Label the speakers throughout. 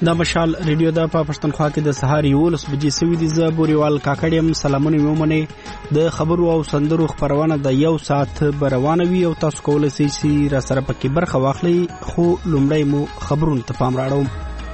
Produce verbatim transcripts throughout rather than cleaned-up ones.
Speaker 1: دا مشال ریډیو د پښتونخوا کې د سهار یولس بجې سوي دي. زه بوريوال کاکړیم. سلامونه ومنه. د خبرو او سندرو خبرونه د یو ساعت بروانوي او تاسو کولای شئ چې را سره پکې برخه واخلئ. خو لومړی مو خبرونه ته پام راړوم.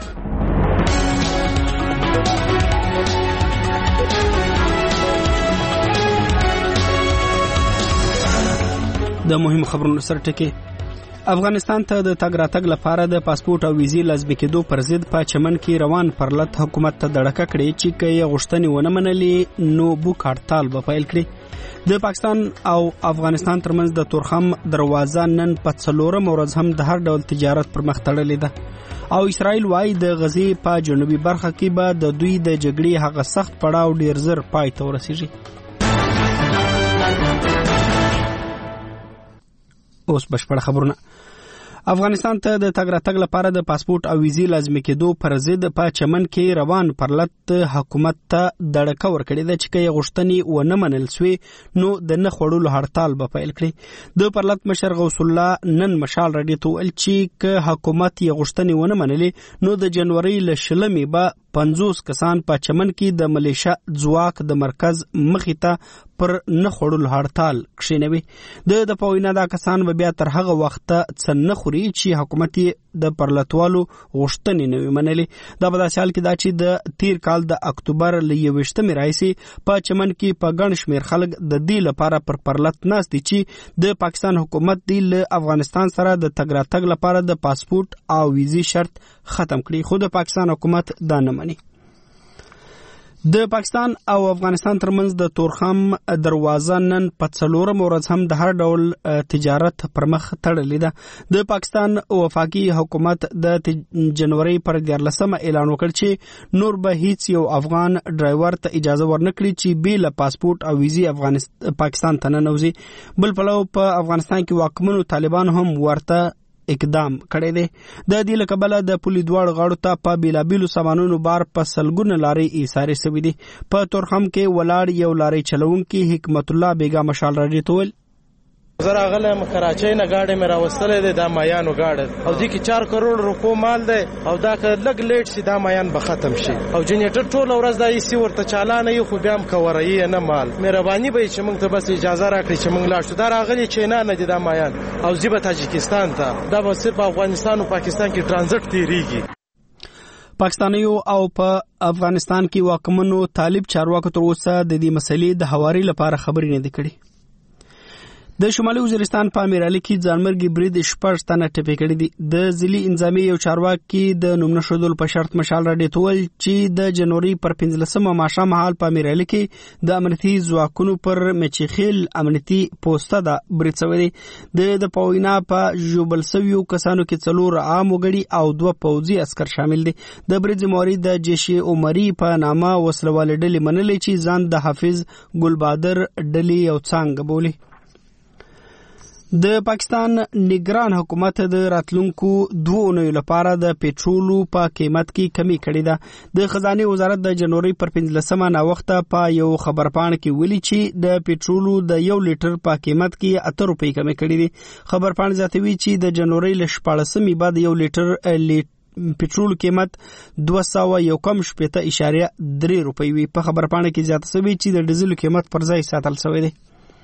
Speaker 1: د مهم خبرونو سره ټکی. افغانستان ته د تګ راتګ لپاره د پاسپورت او ویزې لازمي کېدو پر ضد په چمن کې روان پرلط حکومت ته دړکه کړې چې که یې غوښتنې ونه منلې نو بوک هړتال به پیل کړي. د پاکستان او افغانستان ترمنځ د تورخم دروازه نن په څلورم ورځ هم د هر ډول تجارت پر مخ تړلې ده او اسرائیل وايي د غزې په جنوبي برخه کې به د دوی د جګړې هغه سخت پړاو ډیر زر پای ته ورسیږي. اوس بشپړ خبرونه. افغانستان ته د تګ راتګ لپاره د پاسپورت او ویزې لازمي کېدو پر ضد په چمن کې روان پرلط حکومت ته دړکه ورکړې ده چې که یې غوښتنې ونه منل سوې نو د نه خوړلو هړتال به پیل کړي. د پرلط مشر غوث الله نن مشال راډیو ته ویل چې که حکومت یې غوښتنې ونه منلې نو د جنوري له شلمې به پنځوس کسان په چمن کې د ملیشیا ځواک د مرکز مخې ته پر نه خوړلو هړتال کښینوي. د د پوینا دا کسان به بیا تر هغه وخته څه نه خوري چې حکومت یې د پرلطوالو غوښتنې نه وي منلې. دا په داسې حال کې دا چې د تیر کال د اکتوبر له یوویشتمې راهیسې په چمن کې په ګڼ شمېر خلک د دې لپاره پر پرلط ناست دي چې د پاکستان حکومت دی له افغانستان سره د تګ راتګ لپاره د پاسپورت او ویزې شرط ختم کړي. خو د پاکستان حکومت دا نه مني. د پاکستان او افغانستان ترمنځ د تورخم دروازه نن په څلورم ورځ هم د هر ډول تجارت پر مخ تړلې ده. د پاکستان وفاقي حکومت د جنوري پر دیارلسمه اعلان وکړ چې نور به هیڅ یو افغان ډرایور ته اجازه ورنکړي چې بې له پاسپورت او ویزې افغانستان پاکستان ته ننوځي. بل پلو په افغانستان کې واکمنو طالبان هم ورته اقدام کړی دی. د دې له کبله د پولي دواړو غاړو ته په بیلابیلو سامانونو بار په سلګونه لارې ایسارې سوي دي. په تورخم کې ولاړ یو لارې چلونکي حکمت الله بیګا مشال راډیو ته ویل
Speaker 2: زه راغلم کراچۍ نه ګاډی مې راوستلی دی دا مایانو ګاډی او دې کې چار کروڑ روپو مال دی او دا که لږ لیټ شي دا مایان به ختم شي او جنریټر ټوله ورځ دا ایسي ورته چالانه یي خو بیا هم کوروي نه مال. مهرباني به چې موږ ته بس اجازه راکړي چې موږ لاړ شو. دا راغلي چینا نه دي دا مایان او ځي به تاجکستان ته. دا به صرف افغانستان او پاکستان کې ټرانزټ تیریږي.
Speaker 1: پاکستانیو او په افغانستان کې واکمنو طالب چارواکو تر اوسه د دې مسلې د هواري لپاره خبرې نه دي کړې. د شمالي وزیرستان په امیرعلی کې ځانمرګي برید شپږ تنه ټپي کړي دي. د ځلي انضامي یو چارواکي د نوم نښودلو په شرط مشال راډیو ته ویل چې د جنوري پر پنځلسمه ماښام مهال په امیرعلی کې د امنیتي ځواکونو پر مچخیل امنیتي پوسټه ده برید شوی دی. د د پوینا په ژوبل سویو کسانو کې څلور عام وګړي او دوه پوځي عسكر شامل دي. د برید ذمہواری د جیش عمري په نامه وسلواله ډلې منلې چې ځان د حافظ ګلبادر ډلې یو څنګه بولي. د پاکستان نگران حکومت د راتلونکو دوه اونیو لپاره د پېټرولو په قیمت کې کمی کړې ده. د خزانه وزارت د جنوري پر پنځلسمه نا وخته په یو خبرپاڼه کې ویلي چې د پېټرولو د یو لیټر په قیمت کې اته روپۍ کمی کړې دي. خبرپاڼه زیاتوي چې د جنوري له شپاړسمې بعد یو لیټر پېټرول قیمت دوه سوه یو کم شپېته اشاریه درې روپۍ وي. په خبرپاڼه کې زیاته شوی چې د ډیزل قیمت پر ځای ساتل شوی دی.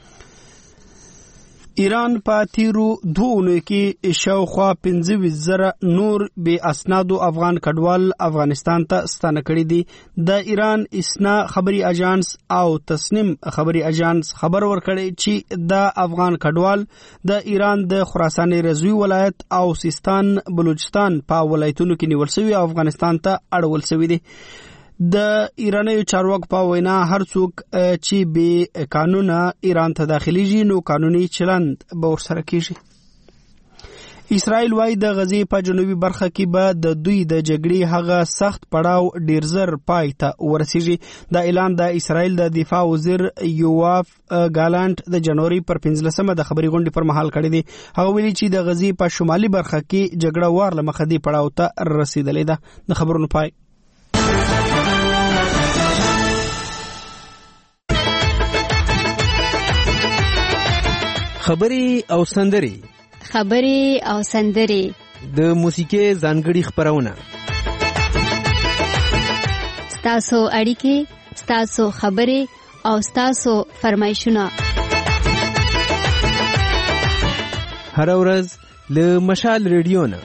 Speaker 1: ایران په تیرو دوه اونیو کې شاوخوا پنځه ویشت زره نور بې اسنادو افغان کډوال افغانستان ته ستانه کړي دي. د ایران اسنا خبري اژانس او تسنیم خبري اژانس خبر ورکړی چې د افغان کډوال د ایران د خراسان رضوی ولایت او سیستان بلوچستان په ولایتونو کې نیول شوی او افغانستان ته اړول شوی دي. د ایرانیو چارواکو په وینا هر څوک چې بې قانونه ایران ته داخليږي نو قانوني چلند به ورسره کیږي. اسرائیل وايي د غزې په جنوبي برخه کې به د دوی د جګړې هغه سخت پړاو ډیر زر پای ته ورسیږي. دا اعلان د اسرائیل د دفاع وزیر یواف ګالانت د جنوري پر پنځلسمه د خبري غونډې پر مهال کړی دی. هغه ویلي چې د غزې په شمالي برخه کې جګړه وار لمخه دی پړاو ته رسیدلې ده. د خبرونو پای.
Speaker 3: خبري او سندري
Speaker 4: خبري او سندري
Speaker 3: د موسیقي ځانګړي خبرونه ستاسو اړیکې، ستاسو خبرې او ستاسو فرمایشونه
Speaker 4: هر ورځ له مشال ریډیو نه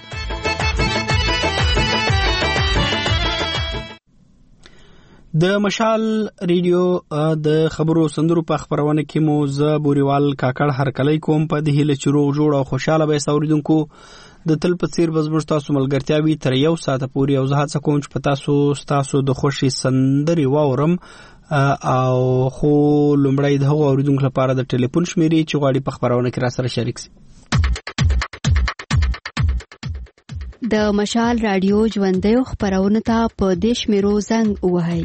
Speaker 1: د مشال ریډیو د خبرو سندرو په خبرونه کې مو ز بوريوال کاکړ هرکلی کوم په د هیله چرو جوړ او خوشاله به اوریدونکو د تل په څیر بزمر تاسو ملګرتیاوي تر یو ساعت پورې او زه هڅه کوم چې په تاسو تاسو د خوشي سندري واورم او خو لومړی د هغو اوریدونکو لپاره د ټلیفون شمیرې چې غواړي په خبرونه کې را سره شریک شي.
Speaker 3: د مشال رادیو ژوندۍ خبرونه ته په دیش میرو زنګ وهاي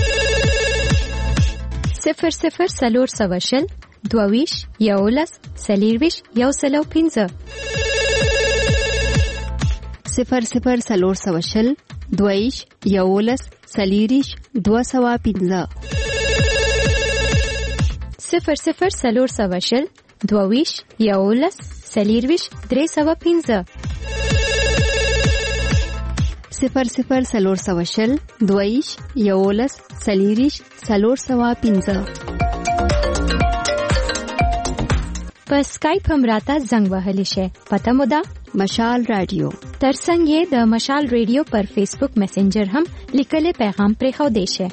Speaker 5: صفر صفر سلور سواشل دوویش یولس سلیرویش یو سلو پینزه
Speaker 3: صفر صفر سلور سواشل دوویش یولس سلیریش دو سوا پینزه
Speaker 5: صفر صفر سلور سواشل دوویش یولس سلیرویش درې سوا پینزه
Speaker 3: صفر صفر سلور سواشل دویش یولس سلیریش سلور سوا پینزه
Speaker 5: په سکایپ هم راته زنګ وهلی شي. پته مو ده
Speaker 3: مشال رادیو
Speaker 5: ترڅنګ یې د مشال ریډیو پر فیسبوک میسنجر هم لیکلي پیغام پرې خو دی شي.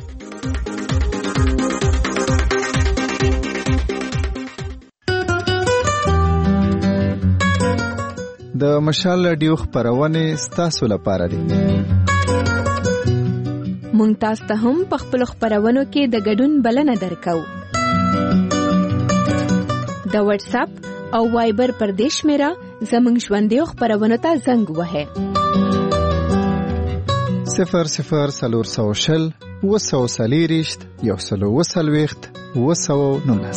Speaker 6: د مشال رادیو خبرونه ستاسو لپاره دي.
Speaker 5: مونږ تاسو ته هم په خپل خبرونو کې د ګډون بلنه درکو. د واتس اپ او وایبر پر دیش میرا زمنګ ژوندۍ خبرونه ته زنګ وهه
Speaker 6: صفر صفر سلور سوشل وسو سلیریشت یو سلو وسلويخت وسو نونس.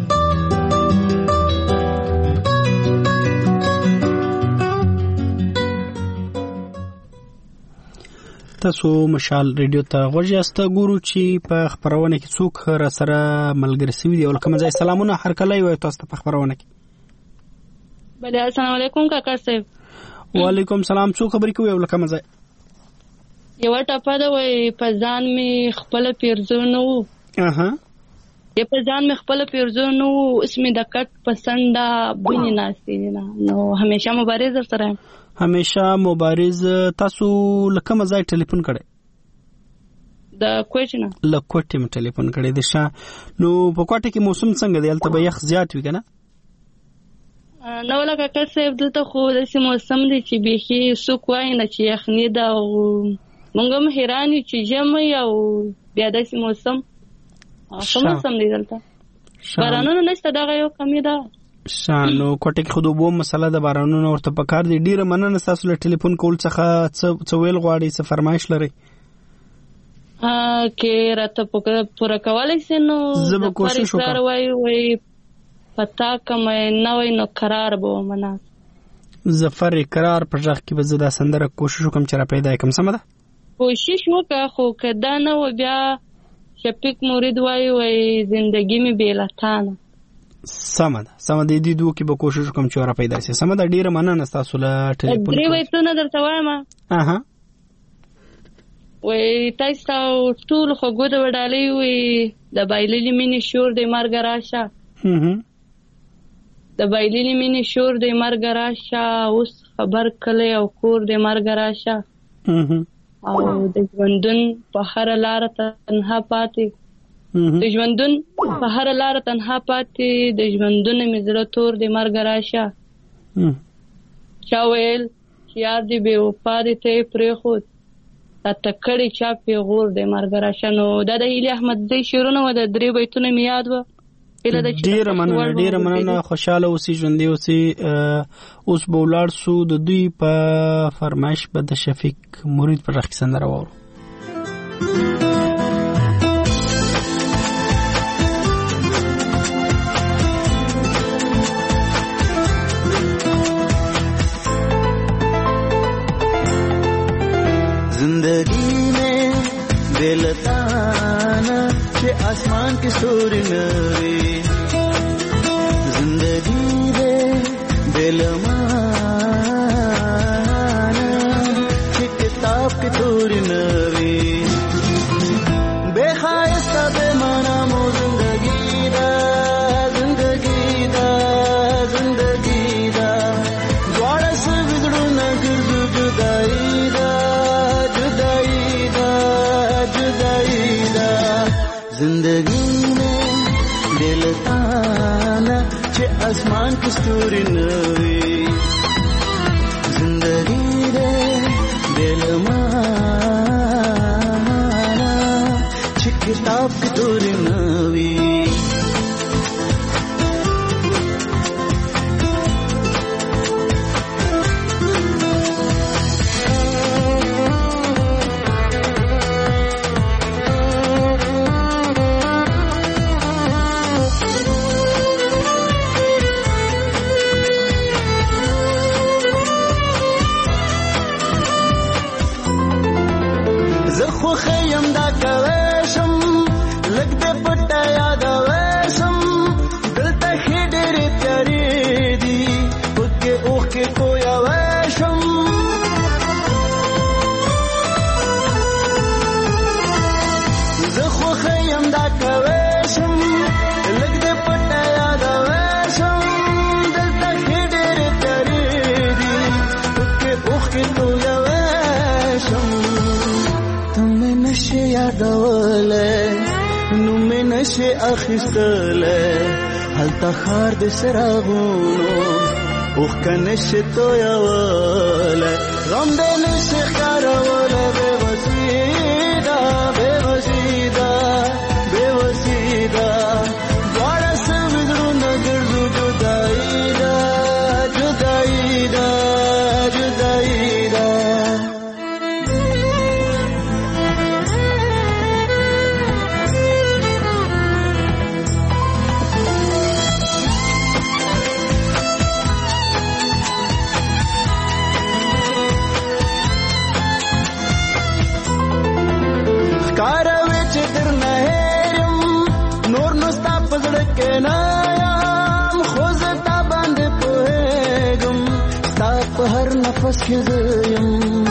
Speaker 1: تاسو مشال ریډیو ته غوښیاست ګورو چې په خبرونه کې څوک را سره ملګری سوي دی. ولکم ځای سلامونه هر کله وي تاسو ته په خبرونه کې.
Speaker 7: بله السلام علیکم کاکا صاحب.
Speaker 1: وعلیکم سلام. څو خبرې کوي ولکم ځای؟
Speaker 7: یو ټاپه دا وای په ځان می خپل پیرزونو
Speaker 1: اها
Speaker 7: یې په ځان می خپل پیرزونو اسمه د کټ پسنده بنی ناسي نه نو همیشه مبارز سره
Speaker 1: همیشه مبارز. تاسو لکه مزای ټلیفون کړي
Speaker 7: د کوچنه
Speaker 1: لکوټم ټلیفون کړي د شا نو په کوټه کې موسم څنګه دی؟ البته به یخ زیات وي کنه؟
Speaker 7: نو لکه که څه دلته خو د سیمه موسم دی چې بيخي سوق وای نه چې یخنی دا مونږ هم حیران یو چې جمع او بیا د سیمه موسم څه موسم دی دلته بارانونه نشته دا یو کمی ده.
Speaker 1: شانو کوټه کې خود وبو مسله د بارانونو ورته پکار دی. ډیره مننه تاسو له ټلیفون کول څخه څه ویل غواړي څه فرمایش لري؟
Speaker 7: ا کې راته پوره کولای شي نو
Speaker 1: زه به کوشش وکړم.
Speaker 7: وای وای پتا کوم نه وای نو قرار به ومنه
Speaker 1: ظفر اقرار پر ځخ کې به زه دا سندره کوشش وکم چې را پیدا کوم. سم ده
Speaker 7: کوشش وکړه خو کدا نه و بیا شفیق مرید وای وای زندگی می بیلتانه.
Speaker 1: سم ده سم ده دې دوه کې به کوشش وکم چې را پیدا شي. سم ده ډیره مننه تاسو له ټلیفون.
Speaker 7: درې وای ته نه درته وایم.
Speaker 1: اها
Speaker 7: وای تاسو ټول خو ګوډ وډالې وای د بایللې مینې شور د مرګ راشه.
Speaker 1: هم
Speaker 7: د بایللې مینې شور د مرګ راشه اوس خبر کله او کور د مرګ راشه.
Speaker 1: هم
Speaker 7: او د ژوندون په هر لار تنها پاتې د ژوندون په هر لار تنها پاتې د ژوندون مزړه تور د مرګ راشه. چا ویل چې یار دې بې وفا دې ته پرې خود تا تکړې چا پیغور د مرګ راشه. نو دا د هیلې احمدزی شعرونه و د درې بیتونه مې یاد و.
Speaker 1: ډیره مننه ډیره مننه. خوشاله اوسې ژوندې اوسې. اوس به ولاړ سو د دوی په فرمایش به د شفیق مرید پر رخ سندره وورو.
Speaker 8: जिंदगी में बेलताना के आसमान के सूर्य नवे जिंदगी रे बेलमाना के किताब के सूर्य नवे जिंदगी में दिलताना चे आसमान की स्तूरी नवी जिंदगी रे दिल माना चे किताब की तूरी नवी خیم دا کوشم لګ دې پټه یاد وشم دلته خې ډېرې تیارې دي پکې اوښکې تویوشم زه خو خیم دا کوشم لګ دې پټه یاد وشم دلته خې ډېرې تیارې دي پکې اوښکې تویوشم نشه یادوله نو مې نشه اخیستله هلته ښار د څراغونو اوښکه نشه تویوله غم دې نشه ښکاروله بېوسي ده بېوسي ده بېوسي ده دواړه سوي زړونه ګرځو جدایي ده جدایي ده جدایي ده کاروي چې در نه هېرم نور نو ستا په زړه کې نه یم خو زه تا باندې پوهېږم ستا په هر نفس کې زه یم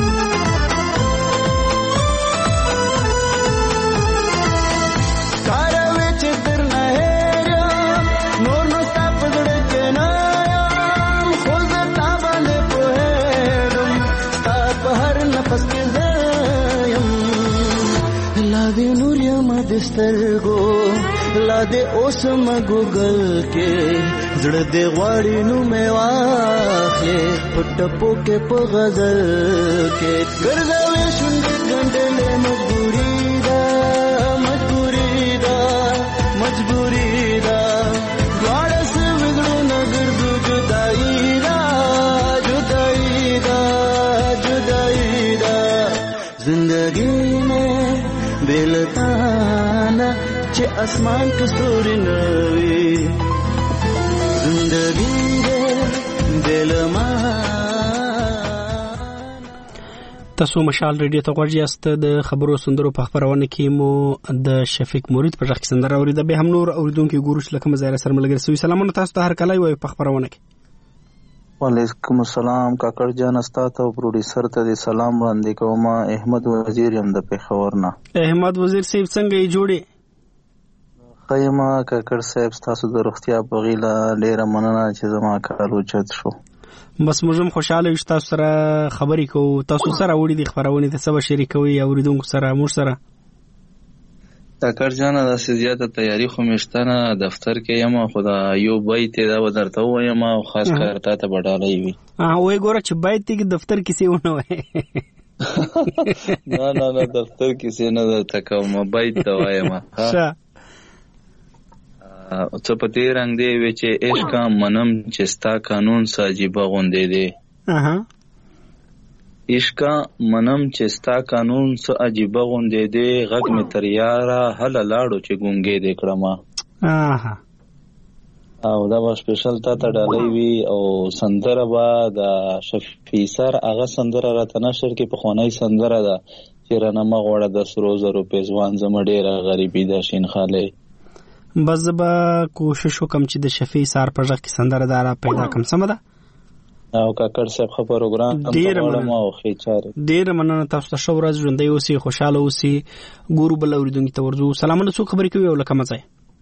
Speaker 8: کاروي چې در نه هېرم نور نو ستا په زړه کې نه یم خو زه تا باندې پوهېږم ستا په هر نفس کې زه یم لا دې نور یم د سترګو لا دې اوس مګوګل کې زړه دې غواړي نو مې واخلې په ټپو کې په غزل کې ګرځوي شونډې ګنډلې مجبوري ده مجبوري ده مجبوري ده دواړه سوي زړونه ګرځو جدایي ده جدایي ده جدایي ده زندګي में दिलताना चे आसमान की स्तूरी नवी जिंदगी रे दिल
Speaker 1: تاسو مشال ریډیو ته غوږ یاست د خبرو سندرو په خبرونه کې مو د شفیق مرید په ځخ سندره اوریده به هم نور اوریدونکو ګورش لکه مزایره سره ملګری سوي سلامونه تاسو ته هر کله وي په خبرونه کې
Speaker 9: وعلیکم السلام کاکړ جان استاد او پروډوسر ته سلام وړاندې کوم احمد وزیر يم د پیښور نه
Speaker 1: احمد وزیر صاحب څنګه یې جوړې
Speaker 9: خیمه کاکړ صاحب تاسو د روغتیا په غیله ډیره مننه چې زما کار وچت شو
Speaker 1: بس موږ خوشاله یو تاسو سره خبرې کوو تاسو سره وړي د خبرونه ته سبا شریکوي اوریدونکو سره موږ سره
Speaker 9: کاکړ جان د سیاست تیاری خو مشتنه دفتر کې یم خدا یو بیت دا ودرته وایم او خاص کار ته بډالې وي
Speaker 1: اه وای ګوره چې بیت کې دفتر کې سی ونه وای
Speaker 9: نه نه نه دفتر کې سی نه تکو ما بیت دا وایم ها څه پتی رنگ دی وی چې عشق منم چې ستا قانون ساجيبه غوندې دی
Speaker 1: اها
Speaker 9: عشق منم چې ستا قانون سو عجيبه غوندې دی غږ می تر یارا هل لاړو چې ګونګې دې کړم
Speaker 1: اها
Speaker 9: او دا به سپیشل تا ته ډالۍ وی او سندره با د شفیع سر هغه سندره راته نشر کې په خونای سندره ده چې رانه مغوړه د سرو زرو پیزوان زم ډیره غریبی ده شین خاله
Speaker 1: بس به کوشش وکم چې د شفیع سار په ځخ کې سندره دارا پیدا کم سم ده
Speaker 9: او کاکړ صاحب خبر پروګرام
Speaker 1: ډیر مننه
Speaker 9: او خېچاره
Speaker 1: ډیر مننه تاسو ته شو ورځ ژوندۍ اوسئ خوشاله اوسئ ګورو بل اوریدونکو ته ورځو سلامونه څو خبرې کوي او لکه مزه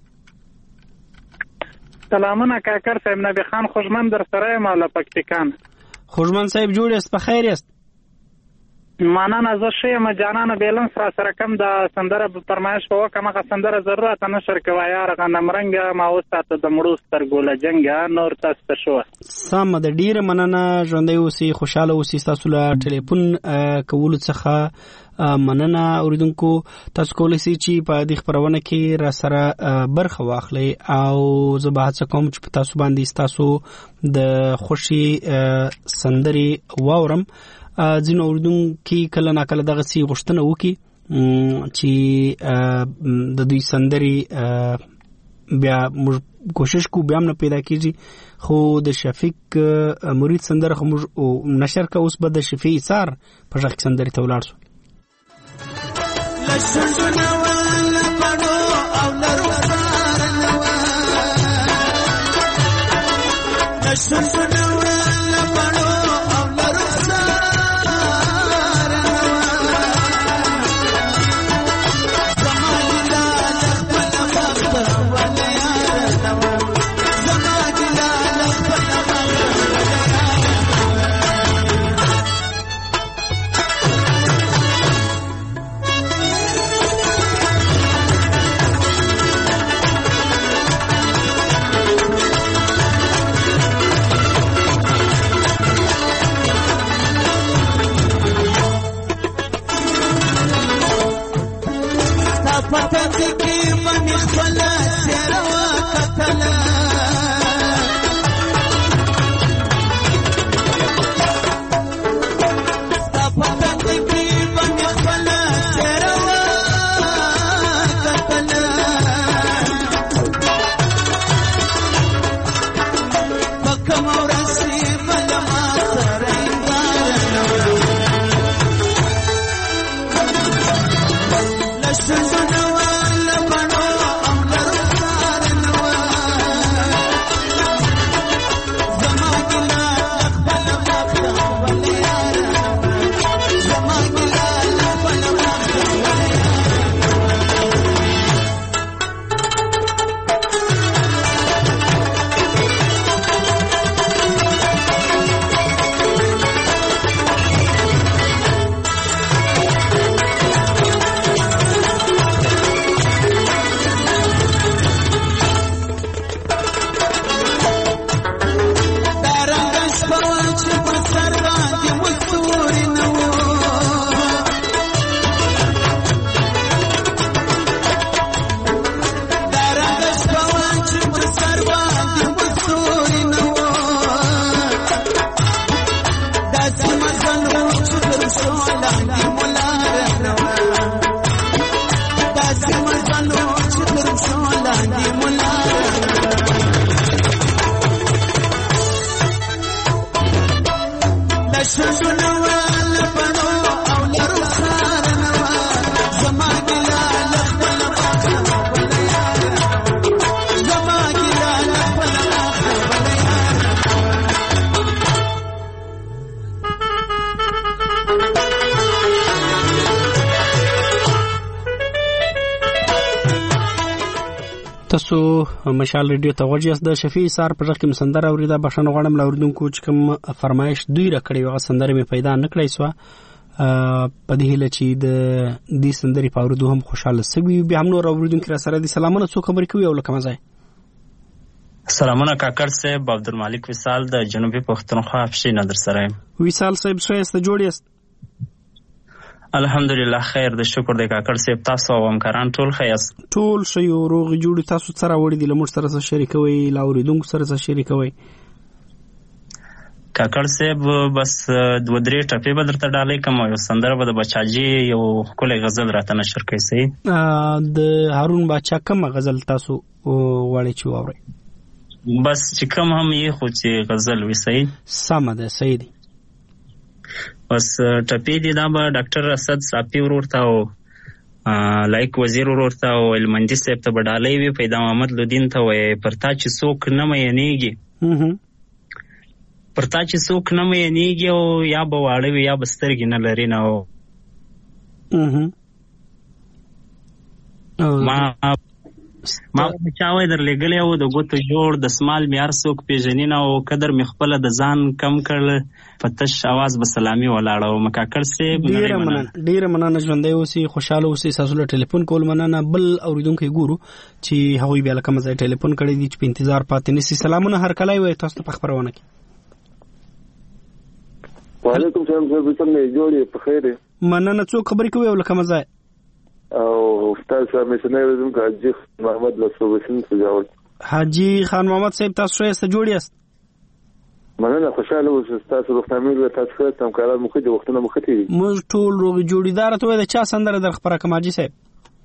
Speaker 10: سلامونه کاکړ صاحب نبی خان خوشمن در سره مالا پکتیکان
Speaker 1: خوشمن صاحب جوړ است په خیر است
Speaker 10: مننه. زه ښه یم جانانه. بیلنس را سره کم د سندره فرمایش به وکړم. هغه سندره ضرورت نشر کوه یار غنم رنګه ما وساته د مړو سترګو له جنګه نور تاسو ته شوه.
Speaker 1: سمه ده. ډېره مننه. ژوندی اوسئ، خوشحاله اوسئ. ستاسو له ټلیفون کولو څخه مننه. اوریدونکو تاسو کولی شئ چې په دې خپرونه کې را سره برخه واخلئ او زه به هڅه کوم چې په تاسو باندې ستاسو د خوښې سندرې واورم. ځینې اوریدونکي کله ناکله دغسې غوښتنه وکړي چې د دوی سندرې بیا موږ کوشش کوو بیا هم نه پیدا کېږي، خو د شفیق مرید سندره خو موږ نشر کوو. اوس به د شفیع ایثار په غږ کې سندرې ته ولاړ شو. تاسو مشال ریډیو ته غوږ یاست. د شفیع ایثار په غږ کې سندره اوریده. بښنه غواړم له اوریدونکو چې کوم فرمایش دوی راکړی هغه سندره مې پیدا نه کړی سوه. په دې هیله چې د دې سندرې په اورېدو هم خوشحاله سوي. بیا هم نور اوریدونکي را سره دي. سلامونه، څوک خبرې کوي او له کومه ځای؟
Speaker 11: سلامونه کاکړ صاحب، عبدالمالک وصال د جنوبي پښتونخوا افشین در سره یم.
Speaker 1: وصال صاحب څه یاست؟ جوړ یاست؟
Speaker 11: الحمدلله خیر د شکر د کاکړ صاحب. تاسو او همکاران ټول ښه یاست؟
Speaker 1: ټول ښه یو، روغ جوړ. تاسو څه راوړي دي له موږ سره څه شریکوئ، له اورېدونکو سره څه شریکوئ؟
Speaker 11: کاکړ صاحب بس دوه درې ټپې به درته ډالۍ کوم او یو سندره به د بچاجي یو ښکلی غزل راته نشر کوي. صحیح؟
Speaker 1: د هارون باچا کومه غزل تاسو غواړئ چې واورئ؟
Speaker 11: بس چې کوم هم یې خو چې غزل وي. صحیح؟
Speaker 1: سمه ده، صحیح دی.
Speaker 11: بس ټپې دي دا به ډاکټر اسد صافي ورور ته او لایق وزیر ورور ته او علمندي صاحب ته به ډالۍ وي. پیدا محمد لودین ته وایي پر تا چې څوک نه مینېږي، پر تا چې څوک نه مینېږي او یا به واړه وي یا به سترګې نه لري نه. او ما ما چا وای درلېږلی و د ګوتو جوړ د سمال مې هر څوک پېژني نه او قدر مې خپله د ځان کم کړ په تش اواز به سلامي ولاړه وم. کاکړ صاحب
Speaker 1: ډېره مننه ډېره مننه ژوندی اوسئ خوشحاله اوسئ. ستاسو له ټلیفون کول مننه. بل اورېدونکی ګورو چې هغوی بیا له کومه ځای ټلیفون کړی دي چې په انتظار پاتې نیسي. سلامونه هرکلی وایي تاسو ته په خپرونه کې.
Speaker 12: وعلیکم سلام صاحب څنګه جوړ یې په خیر یې؟
Speaker 1: مننه. څوک خبرې کوي او له کومه ځای؟
Speaker 12: او استاد صاحب میشنه ورزم که حاجی محمد لسوبسین سجاوت.
Speaker 1: حاجی خان محمد صاحب تاسو ښایسته جوړ یاست؟
Speaker 12: مننه خوشحاله اوسئ. ستاسو روغتیامي له تاسو ښه همکاران مو ښه دي وختونه مو ښه تېرېږي.
Speaker 1: موږ ټول روغې جوړې. دا راته وایه د چا سندره در خپره کړم حاجي صاحب؟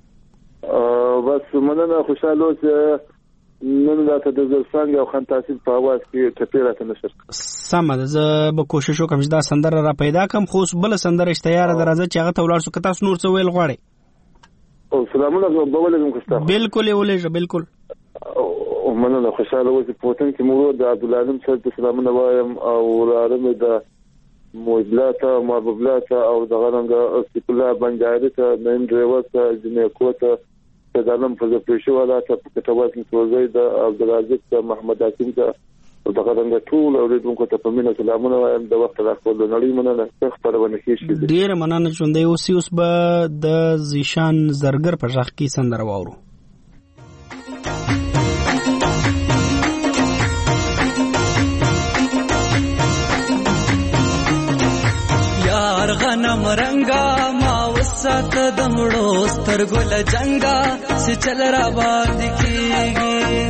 Speaker 12: بس مننه خوشحاله اوسئ. نن راته د زرڅانګې او خان تاسیب په اواز کې ټپې راته نشر کړه.
Speaker 1: سمه ده زه به کوشش وکړم چې دا سندره را پیدا کړم. خو اوس بله سندره شته یاره د راځه چې هغه ته ولاړ شو. که تاسو نور څه ویل غواړئ؟
Speaker 12: او سلامونه به ولېږم که ستا
Speaker 1: بلکل یې ولېږه بلکل.
Speaker 12: مننه خوشحاله اوسئ. په وطن کې مو ورور د عبدالعلیم صاحب ته سلامونه وایم او وراره مې د محبله ته محبوبله ته او دغه رنګه صف الله بنجاري ته نعیم ډریور ته جنیکو ته د عالم فضل پریشي والا ته کټواس نتوزی د عبدالعزیز ته محمد حکیم ته او دغه رنګه ټول اورېدونکو ته په مینه سلامونه وایم. د وخت راکول د نړۍ مننه ښه خپرونه کېږي.
Speaker 1: ډېره مننه ژوندی اوسئ. اوس به د زیشان زرګر په غږ کې سندره واورو.
Speaker 13: یار غنم رنگا ما وسات د مړو سترګو له جنگا چې چل را باندې کېږي.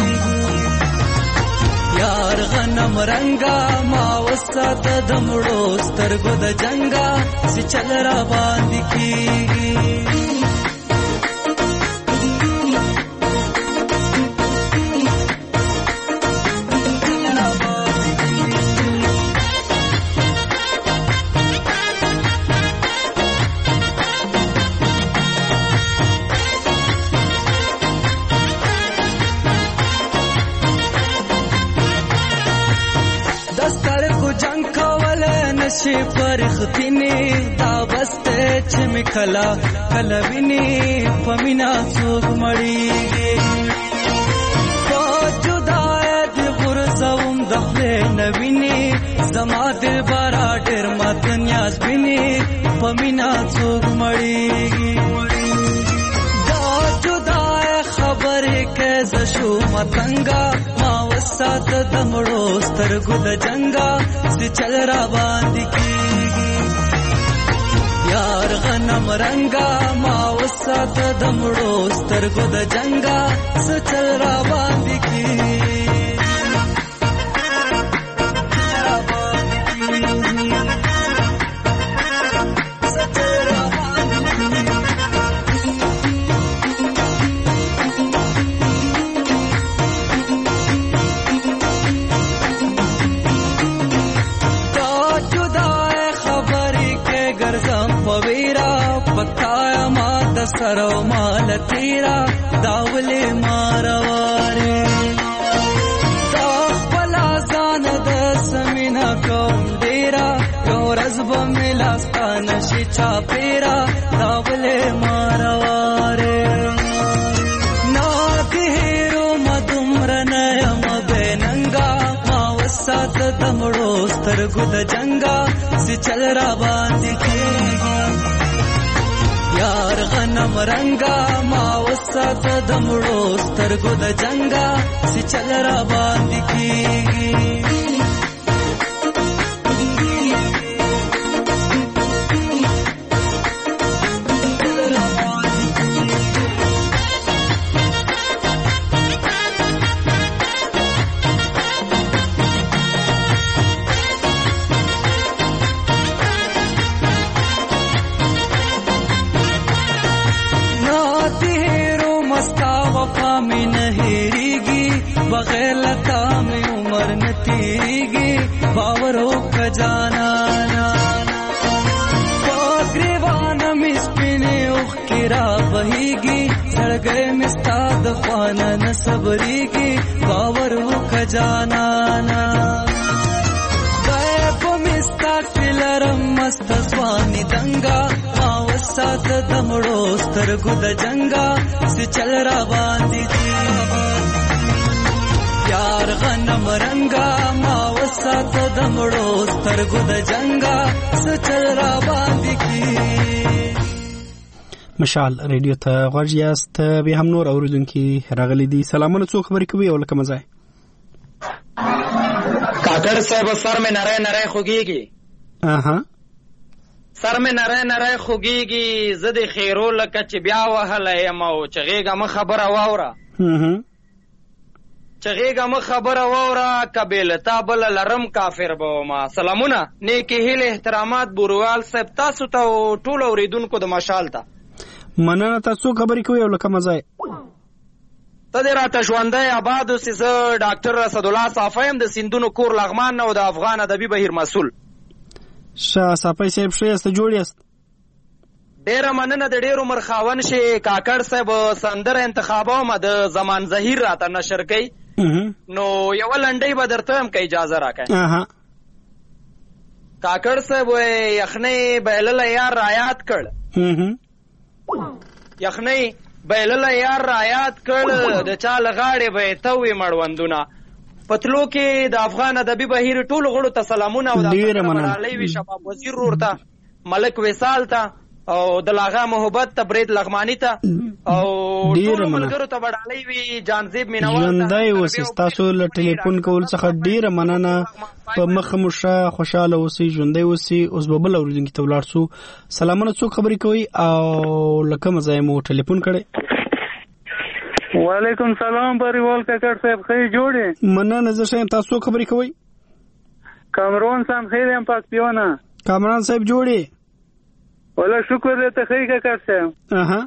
Speaker 13: یار غنم رنگا ما وسات د مړو سترګو د جنگا چې چل را باندې کېږي. شي پرختینی دا بسته چې می کلا کلا ویني پمینا څوک مړیږي. په جدای د غرزوم د خپل نویني زما دل بارا ډېر مات نیاز ویني پمینا څوک مړیږي. دا جدای خبرې کې ز شو متنګا ما وسات د مړو سترګو د جنگا چې چل را باندې کېږي. یار غنم رنگا ما وسات د مړو سترګو د جنگا چې چل را باندې کېږي. پتایا ما د سرو مال تیرا داولې مارواره دا خپل ځان د سمینا کوم ډیرا یو رزب ملاستان شي چا پیرا داولې مارواره نا دهرو مدمر نیم بیننګا ما وسات د مړو سترګو د جنگا چې چل را باندې کېږي. یار غنم رنگا ما وسات د مړو سترګو د جنگا چې چل را باندې کېږي. بغیر لتا میں عمر نہ تیریگی باورو کا جانا پاگریوانا مسپنے اخ کرا بہیگی سڑگئے مستاد خوانا نہ صبریگی باورو کا جانا غیب مستاد فلرم مست زوانی دنگا ماوس وسات د مړو سترګو د جنگا س چل را باندې دي پیار غنم رنگا ما وسات د مړو سترګو د جنگا س چل را باندې کی
Speaker 1: مشال ریډیو ته غوږ یاست. به هم نور اوریدونکو راغلي دي. سلامونه، څوک خبرې کوي او لکه مزه
Speaker 14: کاکړ صاحب سر مې نری نری خوږیږي.
Speaker 1: اها
Speaker 14: سر مې نری نری خوږیږي زه د خیرو لکه چې بیا وهلی یم او چغېږه مه خبره واوره چغېږه مه خبره واوره که بې له تا بله لرم کافر به ومه. سلامونه، نیکې هیلې احترامات بوروال صاحب تاسو ته او ټولو اورېدونکو د مشال ته
Speaker 1: مننه. تاسو خبرې کوي او لکه مزه
Speaker 14: ته دې راته ژوندی آباد اوسې. زه ډاکټر اسدالله صافی یم د سیندونو کور لغمان نه او د افغان ادبي بهیر مسؤل.
Speaker 1: ښه صافی صاحب، ښه یاست؟ جوړ یاست؟
Speaker 14: ډېره مننه د ډېر عمر خاوند شي. کاکړ صاحب سندره انتخابومه د زمان ظهیر راته نشر کوي نو یوه لنډۍ به درته هم که اجازه راکړئ. کاکړ صاحب یخنۍ بایلله یار رایاد کړ یخنۍ بایلله یار رایاد کړ د چا له غاړې به یې توې مړوندونه. پتلو کې د افغان ادبي بهیر ټولو غړو ته سلامونه او د مړالی وي شباب وزیر رور ته، ملک وصال ته او د لاغا محبت ته، برید لغمانی ته او ټولو ملګرو ته بډالۍ وي جانزیب مینوال ته.
Speaker 1: ژوندی اوسئ، ستاسو له ټلیفون کول څخه ډېره مننه. په مخه مو ښه، خوشحاله اوسئ، ژوندی اوسئ. اوس به بل اورېدونکي ته ولاړ شو. سلامونه، څوک خبرې کوي او له کومه ځایه مو ټلیفون کړی؟
Speaker 10: وعلیکم سلام بریوال کاکړ صاحب، ښه جوړې؟
Speaker 1: مننه، زه ښه یم. تاسو څوک خبرې کوئ؟
Speaker 10: کامرون صاحب خیر یم پاک پیونه.
Speaker 1: کامران صاحب جوړې؟
Speaker 10: والله شکر دې ته ښه کاکړ صاحب.
Speaker 1: اها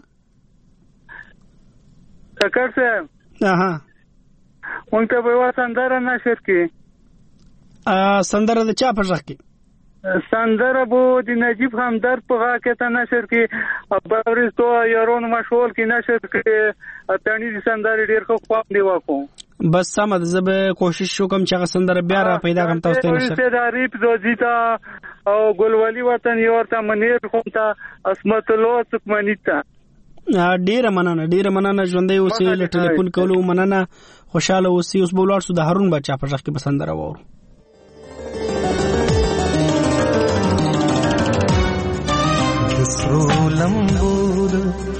Speaker 10: کاکړ صاحب،
Speaker 1: اها
Speaker 10: مونږ ته به یوه سندره نشر کړي.
Speaker 1: سندره د چا په غږ کې؟
Speaker 10: سندره بو د نجیب همدرد په غږ کې ته نشر کړي. ابریستو یارونو مشغول کې نشر کړي. اتانی دي سندره ډېر ښه خواب دی وکړو.
Speaker 1: بس سمه ده، زه به کوشش وکړم چې هغه سندره بیا را پیدا کړم تاسو ته نشر.
Speaker 10: د عریف زوزي ته او ګلولي وطن یور ته، منیر خون ته، عصمت الله سکمنی ته.
Speaker 1: ډېره مننه، ډېره مننه. ژوندی اوسئ، له ټلیفون کولو مننه، خوشحاله اوسئ. اوس به ولاړ شو د هارون باچا په غږ کې به سندره واورو.
Speaker 15: سرو لمبود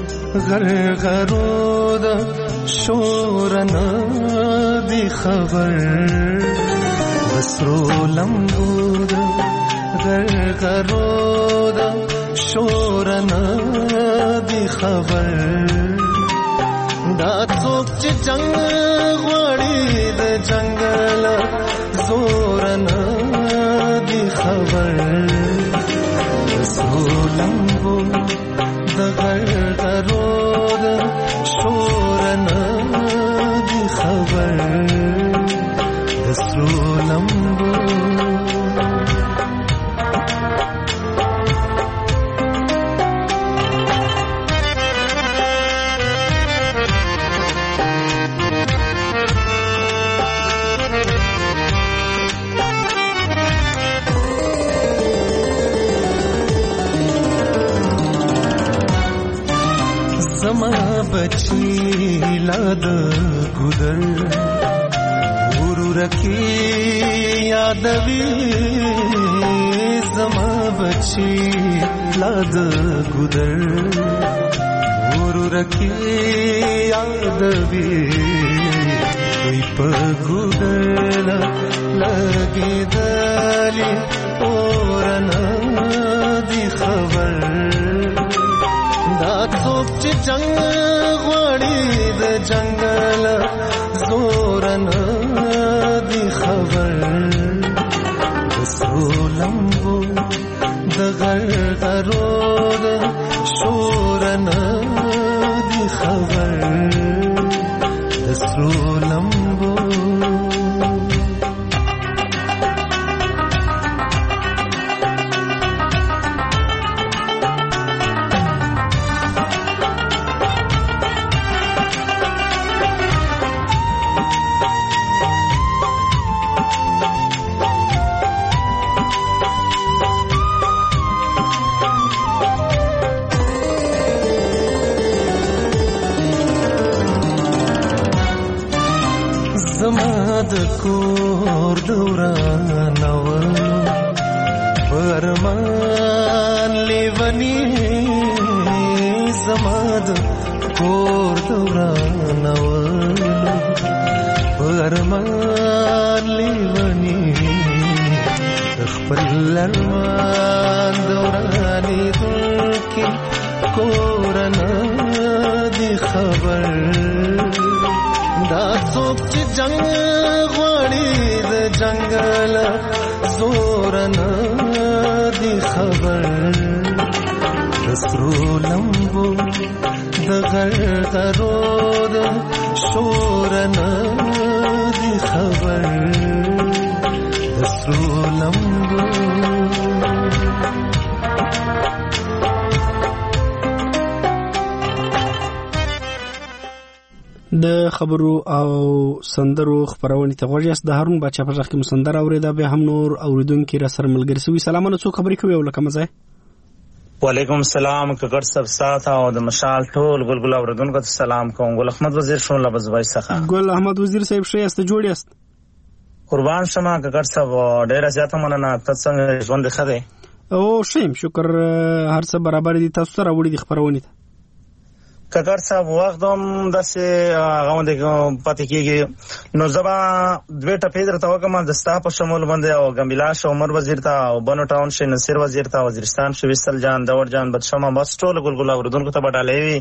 Speaker 15: غرغرود شورنا دی خبر سرو لمبود غرغرود شورنا دی خبر دا څوک چې جنگ غواړي د جنگل زورنا دی خبر سولمبو د غرغرود شورنا دی خبر د سولمبو बची लाद गुदर गुरु रखी यादवी जमा बची लाद गुदर गुरु रखी यादवी कोई पगुदर लगे दली और दी खबर दा څوک چې جنگ غواړي د جنگل زورنا دی خبر د سولمبو د غرغرود شورنا دی خبر د سولمبو زما د کور دورانولو پرمان لیونی زما د کور دورانولو پرمان لیونی خپل لړمان دورانی دلکی کورنا دی خبر دا څوک چې جنگ غواړي د جنگل زورنا دی خبر دسترو لمبو د غرغرو د شورنا دی خبر دسترو لمبو
Speaker 1: د خبرو او سندرو خبرونه ته غوښیاست د هارون بچا په ځخ کې مسندر اوریدا به هم نور اوریدونکو را سره ملګری سوي سلامونه څو خبرې کوي ولکه مزه
Speaker 16: وعلیکم السلام کګړ سب سات او د مشال ټول ګلګل اوریدونکو ته سلام کوم ګل احمد وزیر شون لبز وای څخه
Speaker 1: ګل احمد وزیر صاحب شه است جوړیاست
Speaker 16: قربان شمه کګړ سب ډیر زیاته مننه تاسو څنګه ژوند ښه دی
Speaker 1: او شیم شکر هر څه برابر دي تاسو سره وړي د خبرونه
Speaker 16: کګړ صاحب وخت هم داسې غوند پاتې کېږي نو زبا دوه ټپې درته وکم د ستا په شمول باندې او ګمبلاش عمر وزیر ته او بنو ټاون شه نصیر وزیر ته وزیرستان شویستل جان دور جان بدشمه بس ټول ګلګل اوردونکو ته بډالې وي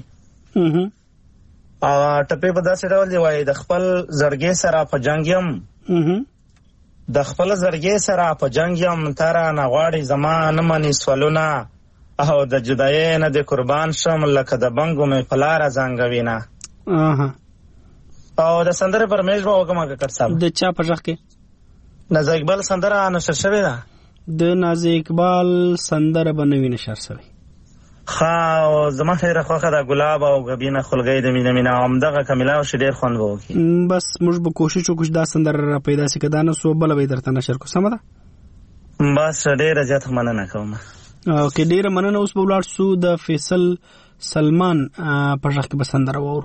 Speaker 16: ا ټپې په داسې ډول دی وای د خپل زړګي سره په جنگیم د خپل زړګي سره په جنگیم تر نه غواړي زمانه منی سوالونه او د جدای نه د قربان شم لکه د بنګو مې پلار زنګوینا
Speaker 1: اها
Speaker 16: او د سندره پرمیش به وکم کړ صاحب
Speaker 1: د چا په ځخ کې
Speaker 16: نازک اقبال سندره نشر شوی دا
Speaker 1: د نازک اقبال سندره بنوي نشر شوی
Speaker 16: خا زما خیره خوخه د ګلاب او غبینه خلګی د مینه مینه هم دغه کملا او شډیر خوان وو
Speaker 1: بس موږ به کوشش وکړو دا سندره را پیدا سي کدا نه سو بل به درته نشر کو سم ده
Speaker 16: بس ډیر زیات مننه کوم
Speaker 1: او کې ډیر مننه اوس په ولار سو د فیصل سلمان په ځخ کې بسندره وورو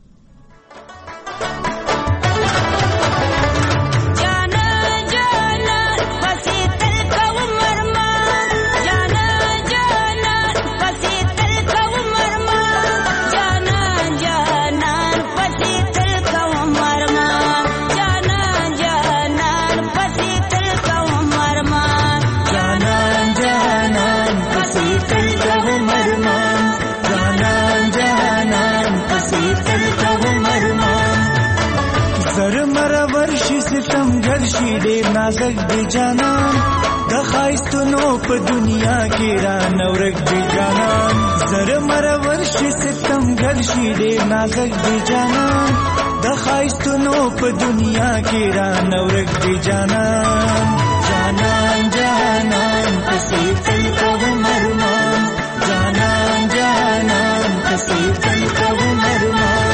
Speaker 1: نازک دی جانان د خایستونو په دنیا کې را نورک دی جانان زر مرور شي ستم ګر شي ډېر نازک دی جانان د خایستونو په دنیا کې را نورک دی جانان جانان جانان پسې تل کوم مرمان جانان جانان پسې تل کوم مرمان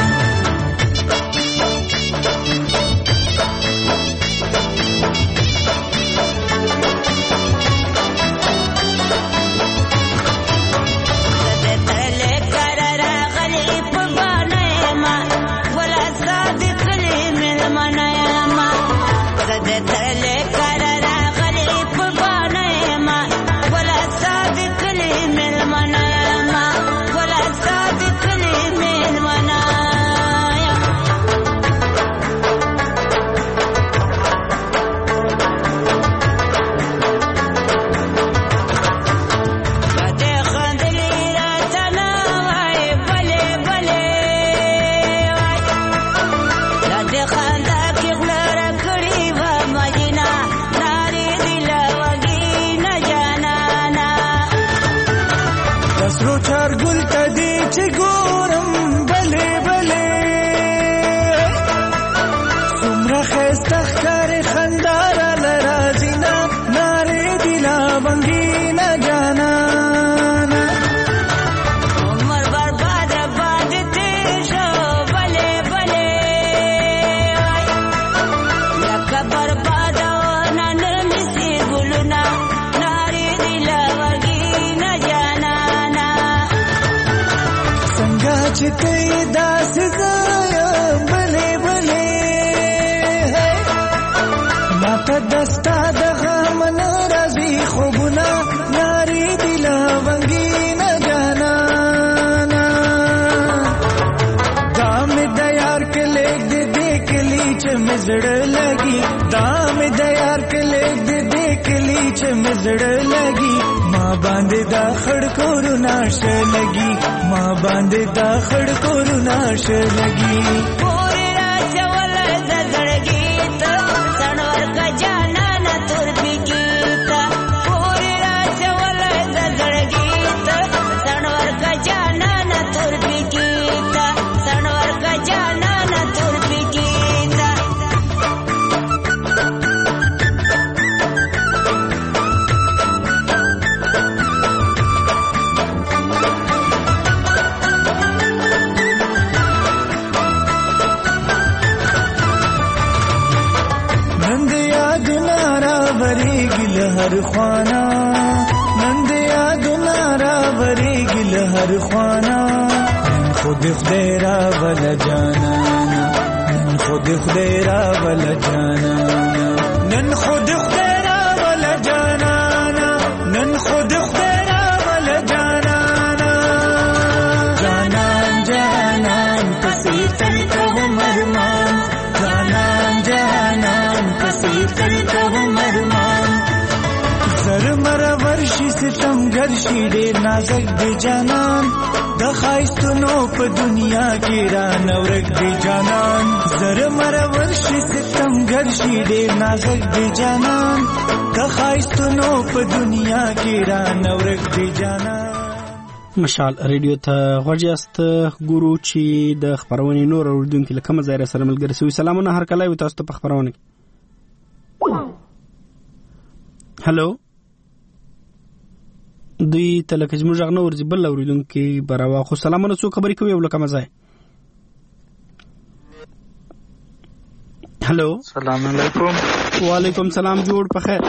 Speaker 8: چې ته داسې ځای بلې بلې
Speaker 13: مزړه لګي دا مې د یار کله دې دې کلی چې مزړه لګي ما باندې دا خړ کورو ناش لګي ما باندې دا خړ کورو ناش لګي
Speaker 17: پورې راځه ولې زړګي ته سنور کا جانا نه تور بګیتا پورې راځه ولې زړګي ته سنور کا جانا نه تور بګیتا سنور کا جانا نه تور بګیتا
Speaker 13: हर ख्वाना नंद याद नारा वरे गिल हर ख्वाना खुद खुदेरा वल जाना नन खुद खुदेरा वल जाना नन खुद खुदेरा वल जाना नन खुद खुदेरा वल जाना जाना जाना कसी तन कहो मरमान जाना जाना कसी तन कहो मरमान زرمر ورشي ستم ګرشي ډېر نازک دی جانان د خایستونو په دنیا کې را نورک دی جانان زرمر ورشي ستم ګرشي ډېر نازک دی جانان د خایستونو په دنیا کې را نورک دی جانان
Speaker 1: مشال ریډیو ته غوړیاست ګورو چې د خبرونې نور اوردونکو لکه مزایره سره ملګری سوي سلامونه هر کله وي تاسو ته په خبرونه هالو دوی تلکه زموږ غنو ورځي بل اوریدونکو براوا خو سلامونه څو خبرې کوي ولکه مزای هالو
Speaker 18: السلام علیکم
Speaker 1: وعلیکم سلام جوړ په خیر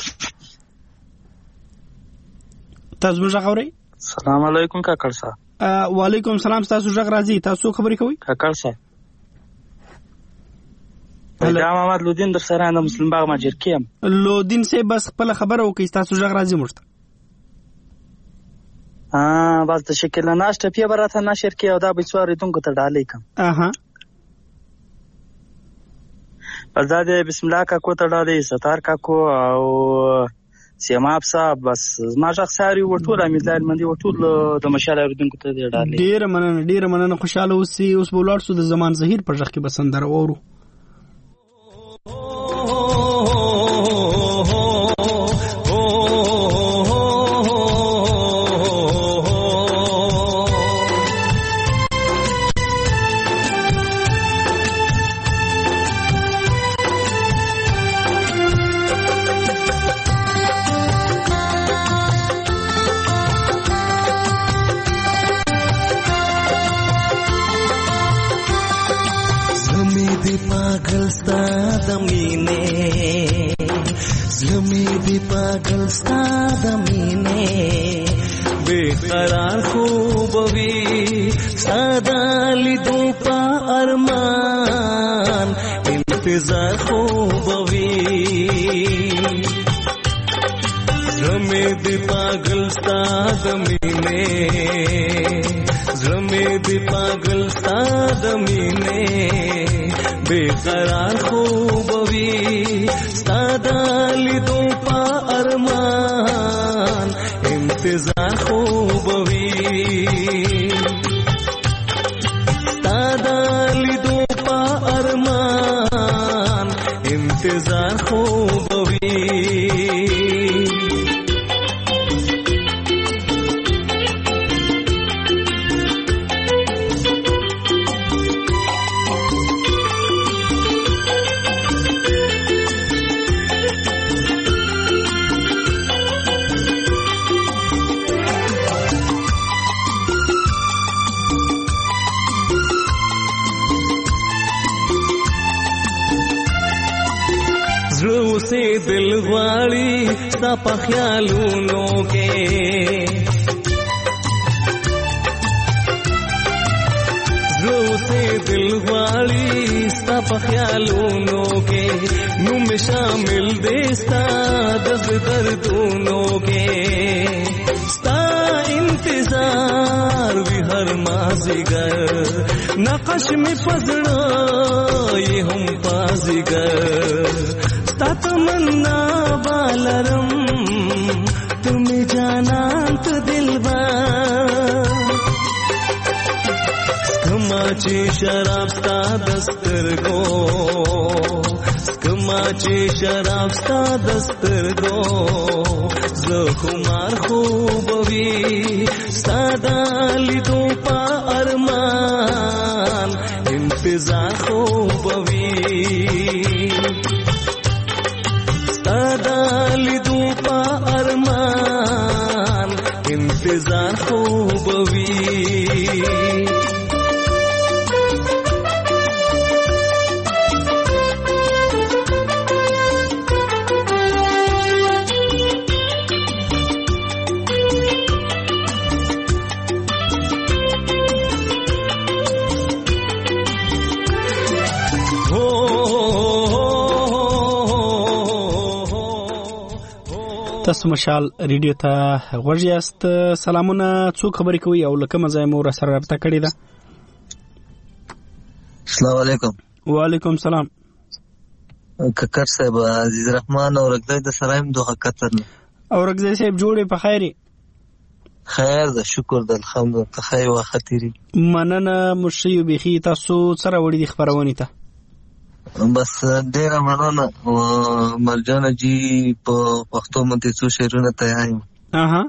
Speaker 1: تاسو موږ غوري
Speaker 18: السلام علیکم کاکړ صاحب
Speaker 1: وعلیکم سلام تاسو ژغ راځي تاسو خبرې کوي
Speaker 18: کاکړ صاحب دا محمد لودین در سره د مسلم باغ ماجر کیم
Speaker 1: لودین سے بس خپل خبره وکي تاسو ژغ راځي مرته
Speaker 18: ها بس د شکل ناشته په براته نشر کې او دا به څوارې دونکو ته ډالې کم
Speaker 1: اها
Speaker 18: بزاده بسم الله کا کو ته ډالې ستار کا کو او سیماب صاحب بس ما ژغ ساري وټول امیدلار مندي وټول د مشاله دونکو ته ډالې
Speaker 1: ډیر مننه ډیر مننه خوشاله اوسې اوس بولار سو د زمان زهیر پر ژغ کې بسندر اورو
Speaker 13: बेकरार खूबवी सादाली दूपा अरमान इंतजार खूबवी ज़मे दी पागल सादमीने ज़मे दी पागल सादमीने बेकरार खूबवी सादाली दूपा अरमान इंतजार खूबवी सादाली दूपा अरमान इंतजार खूबवी से दिल वाली सपा ख्यालों के जो से दिल वाली सपा ख्यालों के नुम शामिल देस्ता दस दर्दों के सा इंतजार भी हर माज़िगर नक़श में पजड़ा ये हम पाज़
Speaker 15: जिगर स्ता तमन्ना बालरम तुम्हें जाना तो दिलबर स्कमाची शराब स्ता दस्तर गो स्कमाची शराब स्ता दस्तर गो ज खुमार खूबवी सादाली दो पा अरमान इंतजार खूबवी सादाली दो पा अरमान इंतजार खूबवी
Speaker 1: تاسو مشال ریډیو ته غوږ یاست. سلامونه، څوک خبرې کوي او لکه مزه مو را سره رابطه کړې ده؟
Speaker 19: السلام علیکم.
Speaker 1: وعلیکم سلام.
Speaker 19: ککر صاحب، عزیز رحمان او رګدای د سرایم دوه کتر
Speaker 1: او رګدای صاحب جوړې په خیرې؟
Speaker 19: خیر ده، شکر ده، الحمدلله. خیر واختيري
Speaker 1: مننه. مشي بيخي تاسو سره وړي د خبرونه ته
Speaker 19: بس ډیره مننه. مرجان جی په پښتو مونته څو شعرونه تیایم.
Speaker 1: اها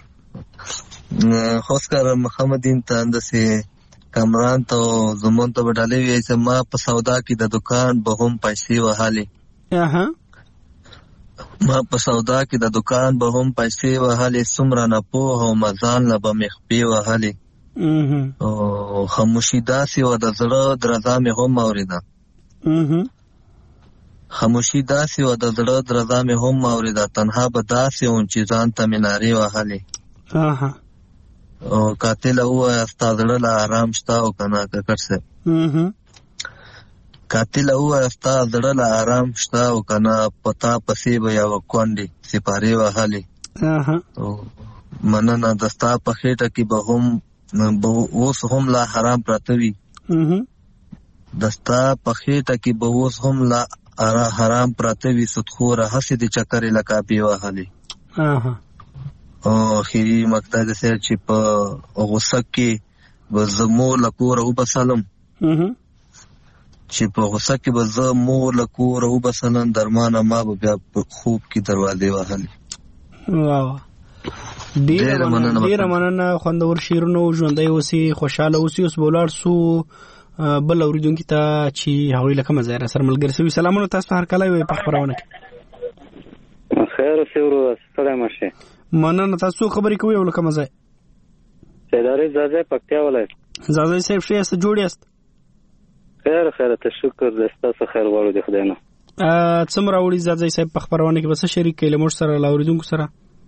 Speaker 19: خوشکر محمدین ته اندسه کامران ته زمون ته وډالې وي چې ما په سودا کې د دکان به هم پیسې وهالي.
Speaker 1: اها
Speaker 19: ما په سودا کې د دکان به هم پیسې وهالي، سمره نه په او مزان لا به مخبي وهالي.
Speaker 1: اها
Speaker 19: او خاموشي داسي و د زړه درزا مې هم اوریدا.
Speaker 1: اها
Speaker 19: خاموشي داسي و د زړه درزا مې هم اوریدا، تنها به داسي اون چې ځان ته میناري وهالي.
Speaker 1: اها
Speaker 19: او قاتل هو استاد له آرام شتا او کنه ککرسه.
Speaker 1: اها
Speaker 19: قاتل هو استاد له آرام شتا او کنه پتا پسې به یا وکوندي سپاره وهالي.
Speaker 1: اها
Speaker 19: مننه. دستا په خېټه کې به هم اوس هم لا حرام پراته وي.
Speaker 1: اها
Speaker 19: دستا په خېټه کې به اوس هم لا حرام پراته وي، سودخوره هسې د چکرې لکابي وهالي.
Speaker 1: اها
Speaker 19: او اخیری مقطع د سر چې په غوسه کې به زمو لکوره وبسلم.
Speaker 1: اها
Speaker 19: چې په غوسه کې به زمو لکوره وبسلم، درمانه ما به بیا په خوب کې دروازې وهلي.
Speaker 1: واو، ډیره مننه. ډیره مننه. خوندور شعرونه ژوندۍ اوسي، خوشاله اوسي. اوس بولار سو بل اوریدونکو ته چې هغوی لکه مزه سره ملګری سوي. سلامونه تاسو هر کله وي په خبرونه کې.
Speaker 20: خیر اوسې ورو سلام شه.
Speaker 1: مننه. تاسو خبرې کوي او لکه مزه
Speaker 20: سیداري زازه پکتیا ولایت.
Speaker 1: زازه صاحب شه است جوړ است؟
Speaker 20: خیر خیر ته شکر د تاسو خیر غواړو د خدای نه.
Speaker 1: ا څومره وړي زازه صاحب په خبرونه کې بس شریک کله مور سره لاوریدونکو سره؟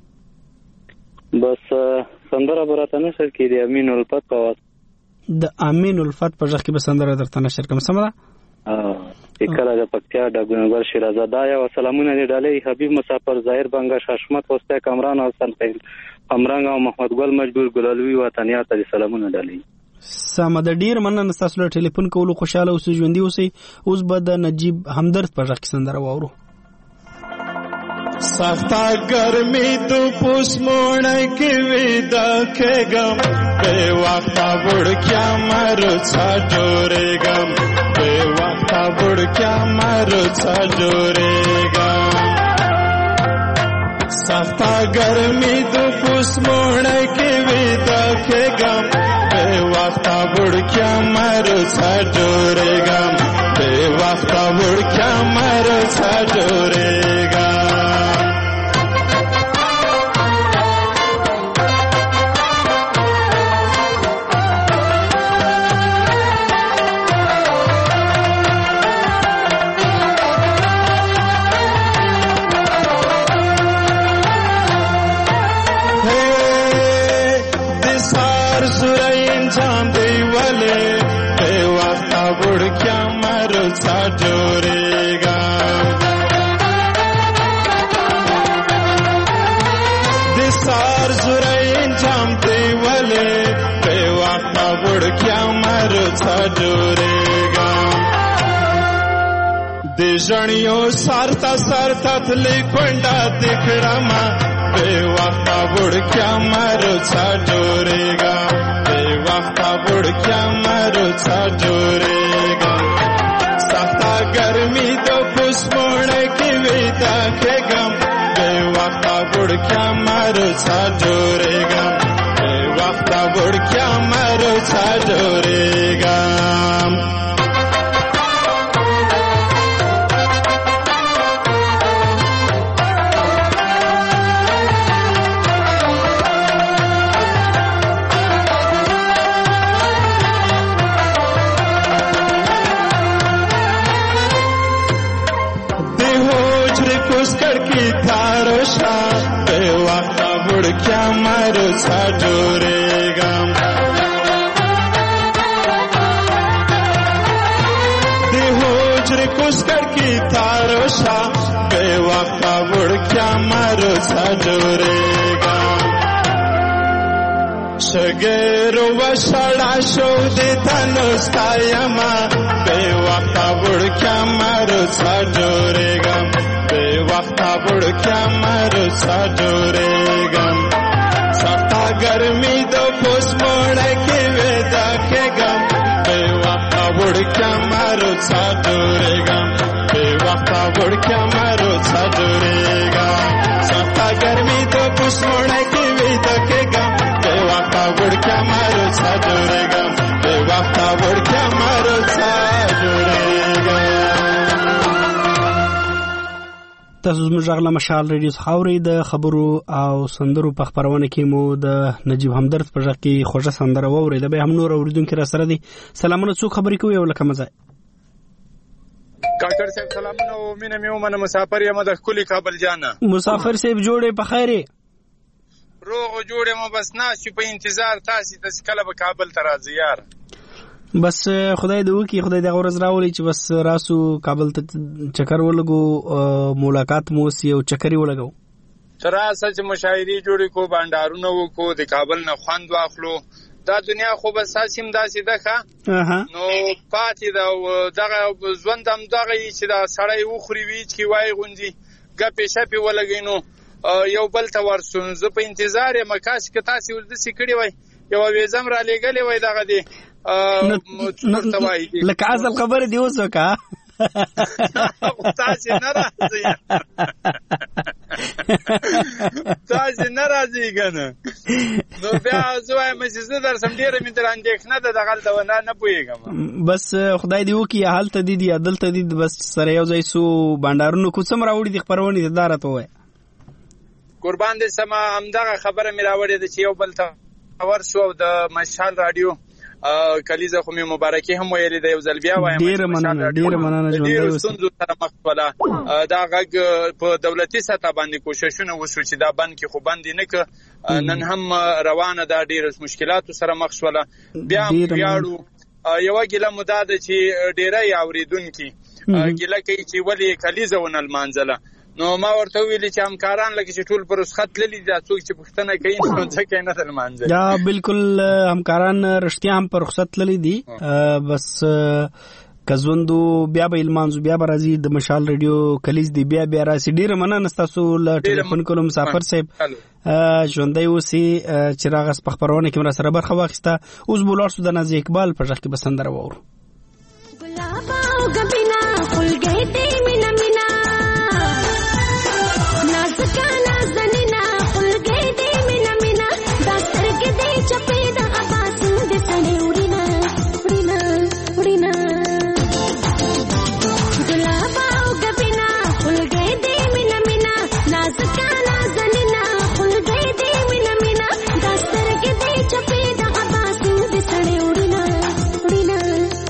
Speaker 20: بس سندره براته نشر کې دی امین الفت په واس
Speaker 1: د امین الفت په ځخ کې به سندره درته نشر کوم. سمره
Speaker 20: ا کله د پکتیا د ګونګر شیرازاده یا سلامونه دی ډالې حبیب مسافر ظاهر بنگا شاشمت وسته کامران او سنخیل امرنګ او محمد ګل مجبور ګلالوی وطنیات دي سلامونه ډالې.
Speaker 1: سم د ډیر مننه. تاسو له ټلیفون کولو خوشاله اوسئ، ژوندۍ اوسئ. اوس به د نجیب همدرد په ځخ کې سندره واورو.
Speaker 15: سختا گرمی تو پوس موڑ کے ویدا کے گم بے وقتا بڑ کیا مرو چھا جورے گم بے وقتا بڑ کیا مرو چھا جورے گم سختا گرمی تو پوس موڑ کے ویدا کے گم بے وقتا بڑ کیا مرو چھا جورے گم بے وقتا بڑ کیا مرو چھا جورے گم د ژړیو سارتا سارتا تلی کونډه د کړما بے وخته وړکیا مرو څا جوړېګا بے وخته وړکیا مرو څا جوړېګا سخته ګرمي د پوسمونه کې وېدا کېګم بے وخته وړکیا مرو څا جوړېګا بے وخته وړکیا مرو څا جوړېګا क्या मारो सा जोरेगा देहोजरे कुस्कर की थारो शा बेवफा बुड़ क्या मारो सा जोरेगा शगेरो वशाड़ा शो देता नोस्तायमा बेवफा बुड़ क्या मारो सा जोरेगा बेवफा बुड़ क्या मारो सा जोरेगा सख्ता गर्मी दो पोस मोड़ के वेदा के गम बेवफा बुड़ क्या मारो सा जोरेगा बेवफा बुड़ क्या मारो सा जोरेगा सख्ता गर्मी दो पोस मोड़ के वेदा के गम बेवफा बुड़ क्या मारो सा जोरेगा बेवफा बुड़ क्या मारो सा जोरेगा
Speaker 1: تاسو زموږ غلا مشال ریډیو خاوري د خبرو او سندرو په خبرونه کې مو د نجیب همدرد په ځکه کې خوږه سندره ووري د به هم نور اوریدونکو را سره دي سلامونه څوک خبرې کوي او لکه مزه
Speaker 21: کاکر صاحب سلامونه او مینه مې ومنه مسافر یم د کلی کابل جانا
Speaker 1: مسافر صاحب جوړې په خیره
Speaker 21: روغ جوړې مو بس نه چې په انتظار تاسو د کله به کابل ته راځي یار
Speaker 1: بس خدای دې وکي خدای دې ورځ راولي چې بس راسو کابل ته چکر ولګو ملاقات مو سی او چکرې ولګو
Speaker 21: تر اساس چې مشاعري جوړې کو باندارونه وکړو د کابل نه خوند واخلو دا دنیا خو بس ساسیم داسې ده ښه نو پاتې دا دغه ژوند هم دغه چې دا سړی وخوري وي چې وای غونځي ګپې شپې ولګینو یو بل ته ورسون زه په انتظار یم کاش که تاسې ولدسې کړي وای یو ویزم را لېږلې وای دغه دی
Speaker 1: لکه اصل خبره دی اوس وکا
Speaker 21: تاسې نه راځي تاسې نه راځي کنه نو بیا زه وایم چې زه درسم ډېره مې تر اندېښنه ده دغلته ونه نه پوهېږم
Speaker 1: بس خدای دې وکړي هلته دي دي دلته دي بس سره یو ځای سو بانډارونو کوڅه م راوړي دي خپرونې ده دا راته ووایه
Speaker 21: قربان دې سمه همدغه خبره مې راوړې ده چې یو بل ته ورسو او د مشال راډیو کلیزه خو مې مبارکي هم ویلې د یو ځل بیا وایم
Speaker 1: ډېره مننه ډېره مننه ژوندۍ
Speaker 21: اوسئ سره مخ ولا دا غږ په دولتي سطح باندې کوششونه وشو چې دا بند کې خو بند نه ک نن هم روانه دا ډېر مشکلاتو سره مخ شوله بیا یاړو یو ګیله مدد چې ډېرې اوریدونکو ګیله کوي چې ولی کلیزه ونل مانځله نو ما ورته ویل چې همکاران لکه چې ټول پر رخصت للی دا څوک چې پښتنه کوي نو ځکه نه تل مانځي
Speaker 1: یا بالکل همکاران رښتیا هم پر رخصت للی دي بس کزوندو بیا به المانزو بیا برازي د مشال ریډیو کلیز دی بیا بیا راسي ډیره مننه تاسو له ټلیفون کولو مسافر صاحب ژوندۍ اوسئ چراغ په خبرونه کې مر سره برخه واخیسته اوس بولار سو د نازي اقبال پر ځکه بسندر وورو
Speaker 22: ګلاب او غبینا خل گئے تے مینا مینا نازکانا زنینا خل گئے تے مینا مینا داستر کے دے چپے دا آواز دے سنے اڑینا اڑینا اڑینا ګلاب او غبینا خل گئے تے مینا مینا نازکانا زنینا خل گئے تے مینا مینا داستر کے دے چپے دا آواز دے سنے اڑینا اڑینا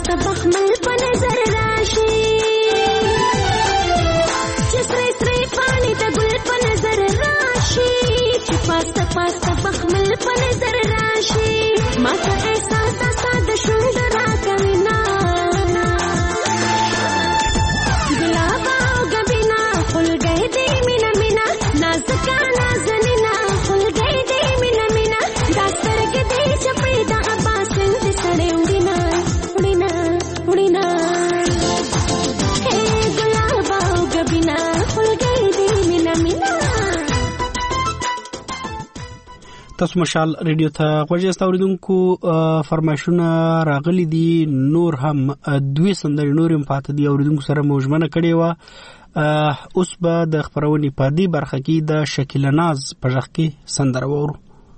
Speaker 22: بخمل په نظر راشي چې سرې سرې پاڼې د ګل په نظر راشي چې پاسته پاسته بخمل په نظر راشي ما ته احساس د ساده شونډ راکوي نه ګلاب او ګبینا خلګۍ دې مینا مینا نازکه نازنینا خلګۍ دې مینا مینا دا سترګې دې چپې د عباس د سړې وړینا وړینا وړینا هې ګلاب او ګبینا خلګۍ دې مینا مینا.
Speaker 1: تاسو مشال ریډیو ته غوږ یاست اوریدونکو فرمایشونه راغلي دي نور هم دوی سندرې نور هم پاتې دي اوریدونکو سره موجمنه کړې وه اوس به د خپرونې په دې برخه کې د شکیله ناز په غږ کې سندره واورو.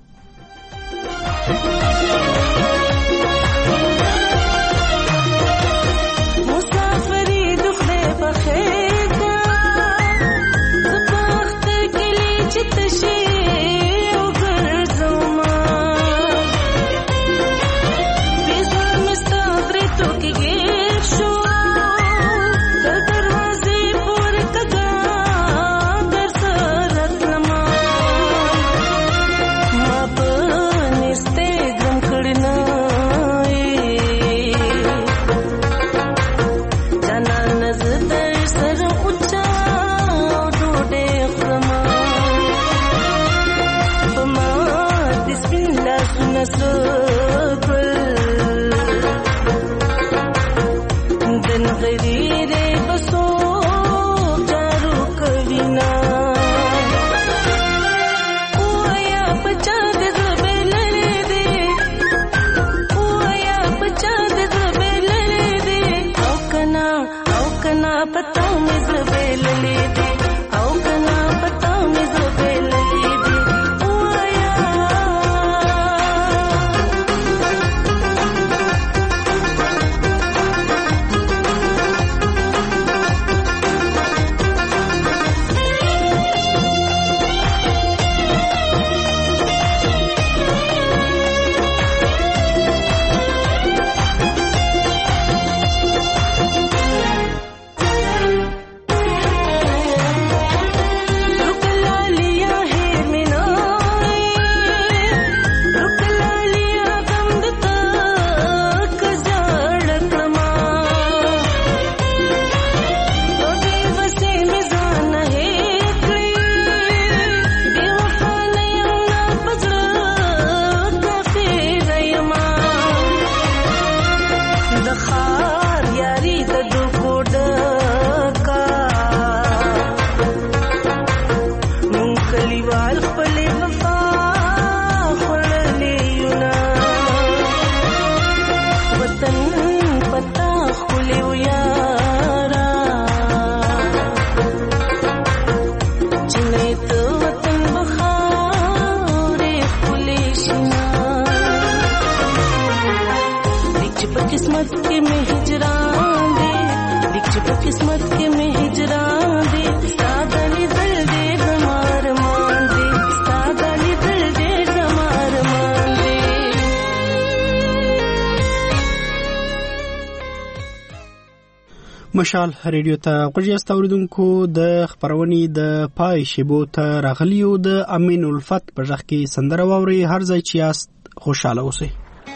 Speaker 1: مشال ریډیو ته غوږ یاست اوریدونکو د خپرونې د پای شیبو ته راغلیو د امین الفت په غږ کې سندره واوري هر ځای چې یاست خوشاله اوسئ.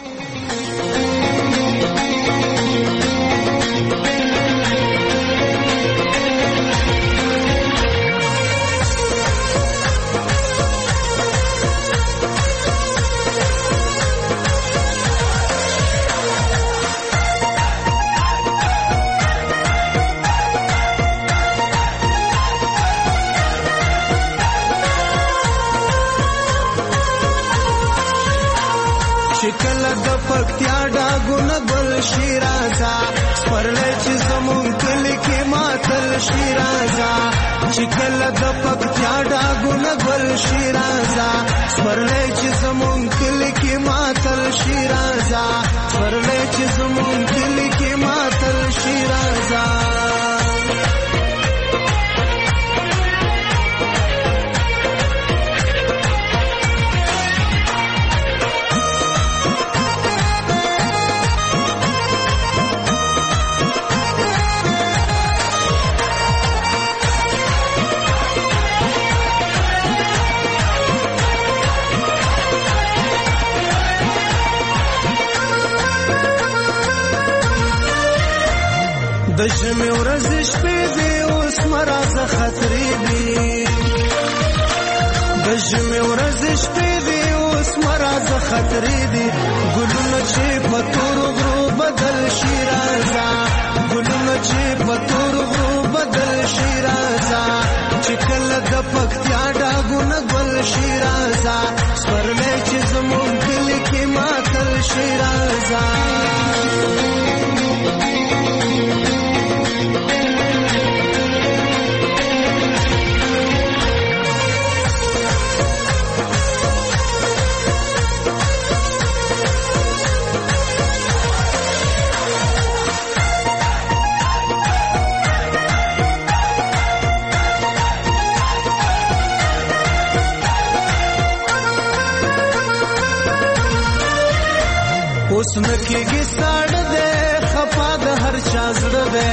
Speaker 8: پکتیا ډاګونه ګل شیرازا سپرلې چې زمون کلی کې ماتل شیرازا چې کله د پکتیا ډاګونه ګل شیرازا سپرلې چې زمون کلی کې ماتل شیرازا سپرلې چې زمون کلی کې ماتل شیرازا ژمې ورځې شپې دي اوس مرازه خطرې دي د ژمې ورځې شپې دي اوس مرازه خطرې دي ګلونه چې په تورو غرو بدل شي راځه ګلونه چې په تورو غرو بدل شي راځه چې کله د پکتیا ډاګونه ګل شي راځه سپرلی چې زموږ کلي کې ماتل شي راځه اوس نکېږي ساړه دی خفا د هر چا زړه دی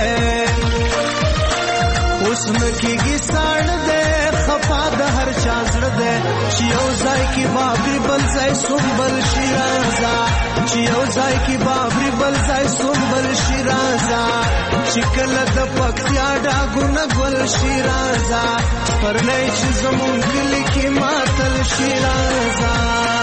Speaker 8: اوس نکېږي ساړه دی خفا د هر چا زړه دی چې یو ځای کې بابري بل ځای سنبل شي راځه چې یو ځای کې بابري بل ځای سنبل شي راځه چې کله د پکتیا ډاګونه ګل شي راځه سپرلی چې زموږ کلي کې ماتل شي راځه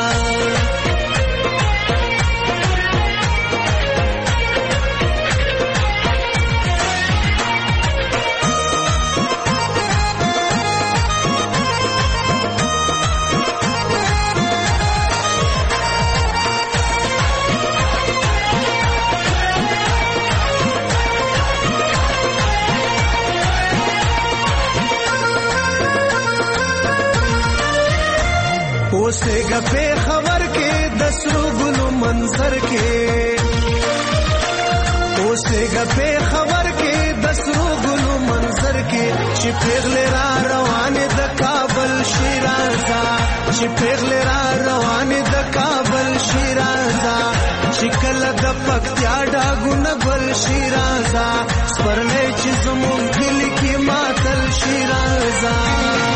Speaker 8: اوسېږه پې خبر کې د سرو ګلو منظر کې اوسېږه پې خبر کې د سرو ګلو منظر کې چې پیغلې را روانې د کابل شي راځه چې پیغلې را روانې د کابل شي راځه چې کله د پکتیا ډاګونه ګل شي راځه سپرلی چې زموږ کلي کې ماتل شي راځه